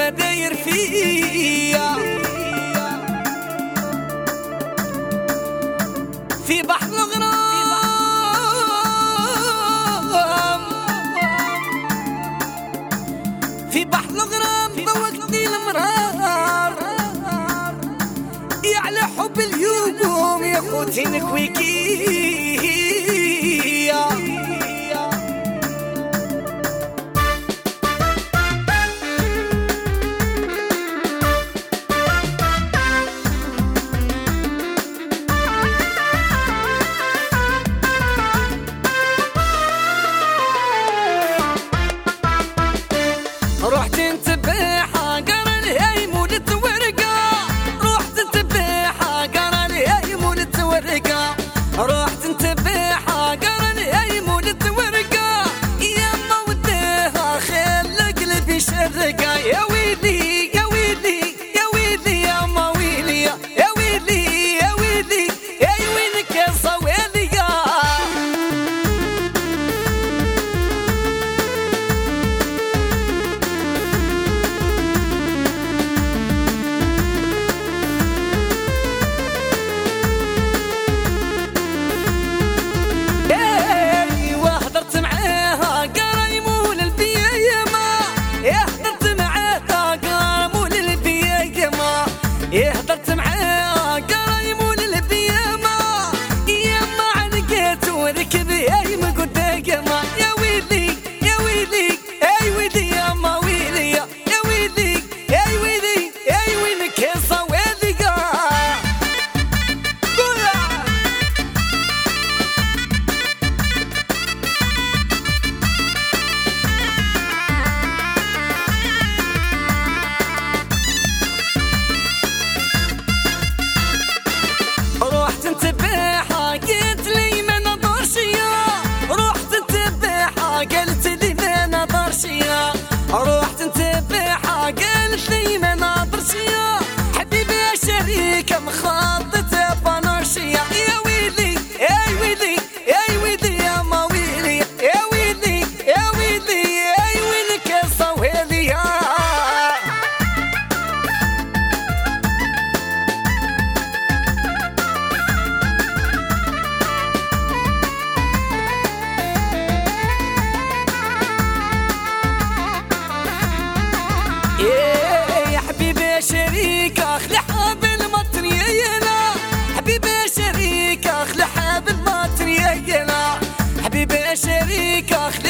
ما داير فيا في بحر الغرام، في بحر الغرام ذوقتني المرار يا على حب اليوم يا خوتي نكويكي. رحت نتبع حجر الهيم وللتورقة، رحت نتبع حجر الهيم وللتورقة، رحت نتبع حجر الهيم وللتورقة، يا ما وديها خلى قلبي شرقة. يا ويلي يا ويلي يا ويلي يا ما ويلي يا ويلي يا ويلي يا ويلك يا صويلي. حضرت معاه قايمون البيامة، يما علقيت وركب يايم قدامه. يا ويلي يا ويلي يا ويلي يا ما ويلي يا ويلي يا ويلي يا ويلك يا صويلي. رحت نتبعها قلت لي ما نظرش يا، رحت نتبعها قلت لي ما نظرش يا، رحت نتبعها قلت لي ما نظرش يا، حبيبي يا شريكة مخطط بنرشيا. يا ويلي يا ويلي يا ويلي يا ما ويلي يا ويلي يا ويلي يا ويلك يا صويلي. يا حبيبي يا شريكة اخلي حبل ما تريينا، حبيبي يا شريكة اخلي حبل ما تريينا، حبيبي يا شريكة اخلي